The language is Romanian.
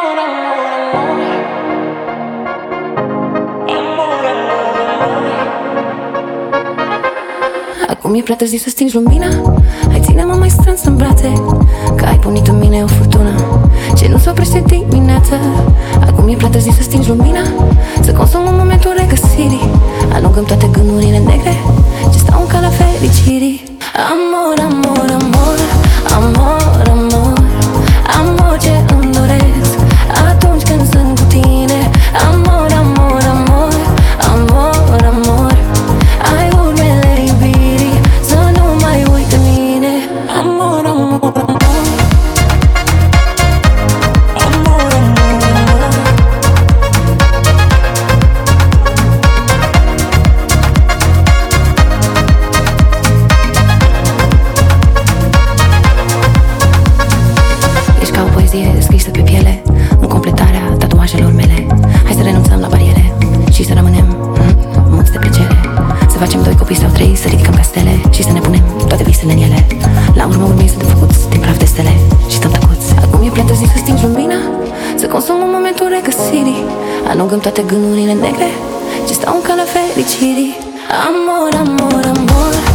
Acum e prea târziu să stingi lumina. Hai, ține-mă mai strâns în brațe, că ai punit în mine o furtună ce nu se oprește dimineața. Acum e prea târziu să stingi lumina, să consumăm momentul regăsirii. Alungăm toate gândurile negre ce stau în calea fericirii. Amor, amor, amor, amor, amor, amor ce îmi doresc atunci când sunt cu tine. Amor, amor, amor, amor, amor, ai urmele iubirii, să nu mai uit de mine. Amor, amor, amor, amor, amor, ești ca o poezie scrisă pe piele, în completarea tatuajelor mele. Hai să renunțăm la bariere și să rămânem mulți de plăcere. Să facem 2 copii sau 3, să ridicăm castele și să ne punem toate visele în ele. La urmă urmei suntem făcuți din praf de stele și stăm tăcuți. Acum e prea târziu să stingi lumina, să consumăm momentul regăsirii. Alungăm toate gândurile negre ce stau în calea fericirii. Amor, amor, amor,